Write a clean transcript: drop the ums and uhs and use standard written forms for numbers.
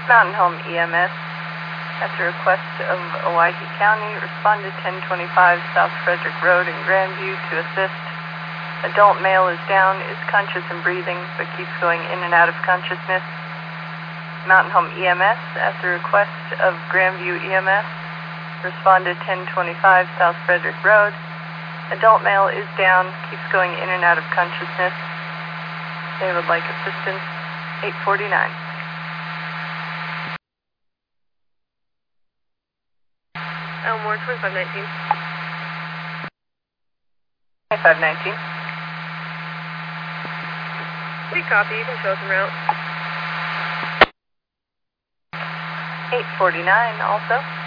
Mountain Home EMS, at the request of Owyhee County, respond to 1025 South Frederick Road in Grandview to assist. Adult male is down, is conscious and breathing, but keeps going in and out of consciousness. Mountain Home EMS, at the request of Grandview EMS, respond to 1025 South Frederick Road. Adult male is down, keeps going in and out of consciousness. They would like assistance. 849. Elmore, 2519. 2519. We copy. You can show us en route. 849 also.